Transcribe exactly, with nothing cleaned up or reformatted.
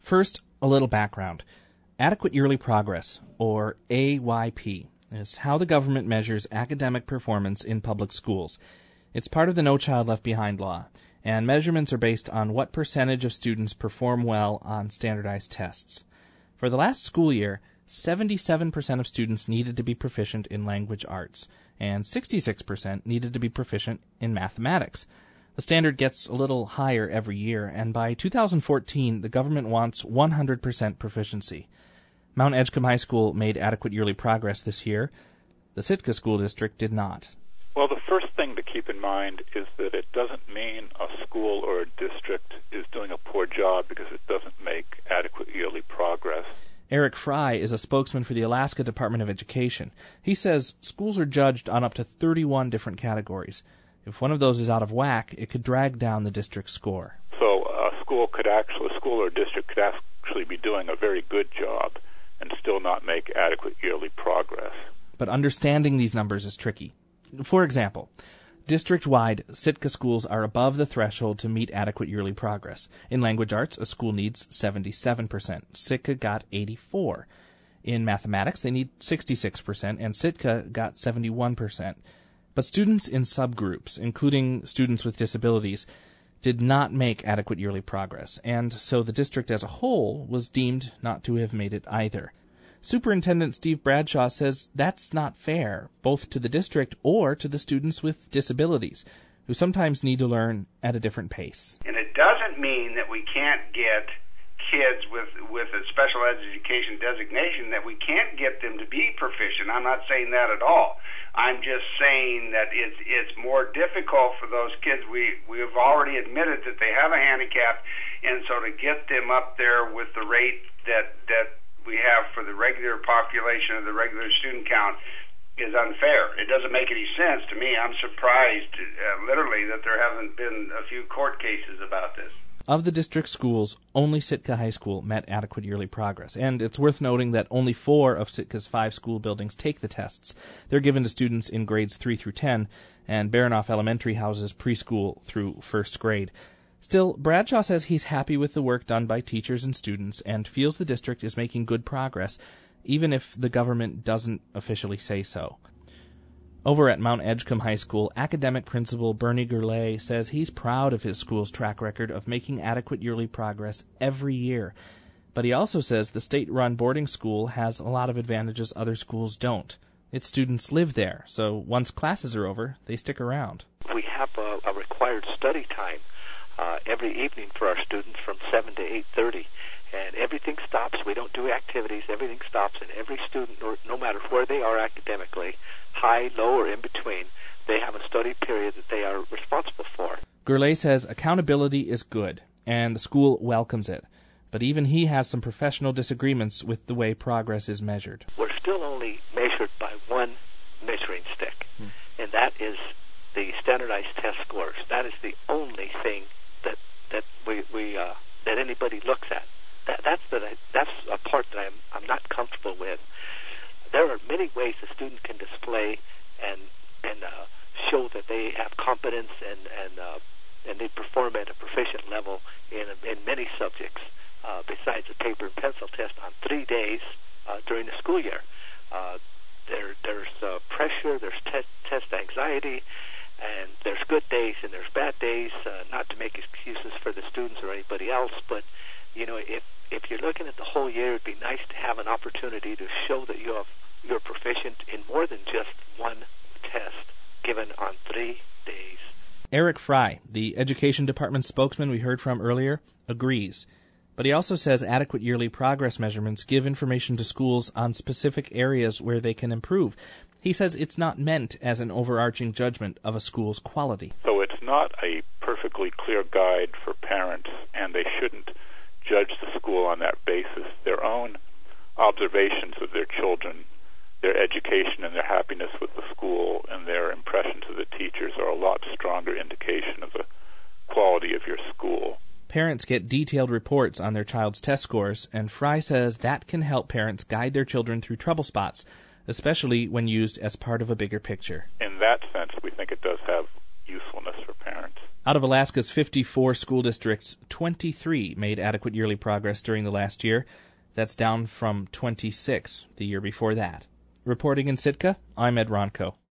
First, a little background. Adequate Yearly Progress, or A Y P, is how the government measures academic performance in public schools. It's part of the No Child Left Behind law, and measurements are based on what percentage of students perform well on standardized tests. For the last school year, seventy-seven percent of students needed to be proficient in language arts, and sixty-six percent needed to be proficient in mathematics. The standard gets a little higher every year, and by two thousand fourteen, the government wants one hundred percent proficiency. Mount Edgecombe High School made adequate yearly progress this year. The Sitka School District did not. Well, the first thing to keep in mind is that it doesn't mean a school or a district is doing a poor job because it doesn't make adequate yearly progress. Eric Fry is a spokesman for the Alaska Department of Education. He says schools are judged on up to thirty-one different categories. If one of those is out of whack, it could drag down the district's score. So a school could actually, a school or district could actually be doing a very good job and still not make adequate yearly progress. But understanding these numbers is tricky. For example, district-wide, Sitka schools are above the threshold to meet adequate yearly progress. In language arts, a school needs seventy-seven percent. Sitka got eighty-four. In mathematics, they need sixty-six percent, and Sitka got seventy-one percent. But students in subgroups, including students with disabilities, did not make adequate yearly progress, and so the district as a whole was deemed not to have made it either. Superintendent Steve Bradshaw says that's not fair, both to the district or to the students with disabilities, who sometimes need to learn at a different pace. And it doesn't mean that we can't get kids with, with a special education designation, that we can't get them to be proficient. I'm not saying that at all. I'm just saying that it's it's more difficult for those kids. We we have already admitted that they have a handicap, and so to get them up there with the rate that that we have for the regular population of the regular student count is unfair. It doesn't make any sense to me. I'm surprised, uh, literally, that there haven't been a few court cases about this. Of the district schools, only Sitka High School met adequate yearly progress, and it's worth noting that only four of Sitka's five school buildings take the tests. They're given to students in grades three through ten, and Baranoff Elementary houses preschool through first grade. Still, Bradshaw says he's happy with the work done by teachers and students and feels the district is making good progress, even if the government doesn't officially say so. Over at Mount Edgecombe High School, academic principal Bernie Gourlay says he's proud of his school's track record of making adequate yearly progress every year. But he also says the state-run boarding school has a lot of advantages other schools don't. Its students live there, so once classes are over, they stick around. We have a, a required study time uh, every evening for our students from seven to eight thirty. And everything stops. We don't do activities. Everything stops, and every student, no, no matter where they are academically, high, low, or in between, they have a study period that they are responsible for. Gourlay says accountability is good, and the school welcomes it. But even he has some professional disagreements with the way progress is measured. We're still only measured by one measuring stick, hmm. and that is the standardized test scores. That is the only thing that that we, we uh, that anybody looks at. That, that's the that's a part that I'm I'm not comfortable with. There are many ways a student can display and and uh, show that they have competence and and uh, and they perform at a proficient level in in many subjects uh, besides a paper and pencil test on three days uh, during the school year. Uh, there there's uh, pressure, there's te- test anxiety, and there's good days and there's bad days. Uh, not to make excuses for the students or anybody else, but you know, if if you're looking at the whole year, it'd be nice to have an opportunity to show that you have you're proficient in more than just one test given on three days. Eric Fry, the Education Department spokesman we heard from earlier, agrees. But he also says adequate yearly progress measurements give information to schools on specific areas where they can improve. He says it's not meant as an overarching judgment of a school's quality. So it's not a perfectly clear guide for parents, and they shouldn't judge the school on that basis. Their own observations of their children, their education and their happiness with the school, and their impressions of the teachers are a lot stronger indication of the quality of your school. Parents get detailed reports on their child's test scores, and Fry says that can help parents guide their children through trouble spots, especially when used as part of a bigger picture. In that sense, we think it does have usefulness for parents. Out of Alaska's fifty-four school districts, twenty-three made adequate yearly progress during the last year. That's down from twenty-six the year before that. Reporting in Sitka, I'm Ed Ronco.